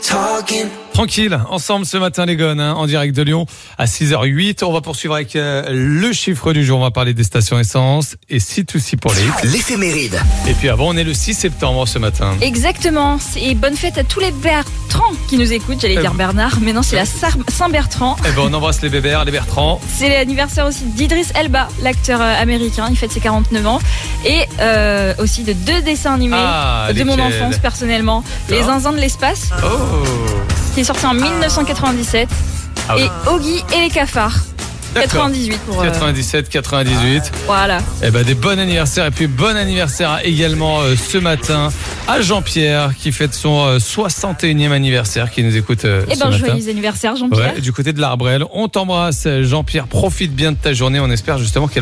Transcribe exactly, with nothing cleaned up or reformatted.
Tranquille, ensemble ce matin les gones, hein, en direct de Lyon à six heures huit. On va poursuivre avec euh, le chiffre du jour. On va parler des stations essence et C deux C pour les l'éphéméride. Et puis avant, on est le six septembre ce matin. Exactement. Et bonne fête à tous les Bertrands qui nous écoutent. J'allais Eh dire ben. Bernard, mais non, c'est la Sar- Saint-Bertrand. Eh ben, on embrasse les bébères, les Bertrands. C'est l'anniversaire aussi d'Idriss Elba, l'acteur euh, américain. Il fête ses quarante-neuf ans. Et euh, aussi de deux dessins animés Ah, de mon lesquels enfance personnellement. Les Zinzins de l'espace, Oh. qui est sorti en dix-neuf cent quatre-vingt-dix-sept. Ah oui. Et Oggy et les cafards. D'accord. quatre-vingt-dix-huit pour... euh, quatre-vingt-dix-sept, quatre-vingt-dix-huit. Voilà. Eh ben, des bons anniversaires. Et puis, bon anniversaire également euh, ce matin à Jean-Pierre qui fête son euh, soixante et unième anniversaire, qui nous écoute euh, Eh ce ben, matin. joyeux anniversaire, Jean-Pierre. Ouais, du côté de l'Arbrel. On t'embrasse, Jean-Pierre. Profite bien de ta journée. On espère justement qu'elle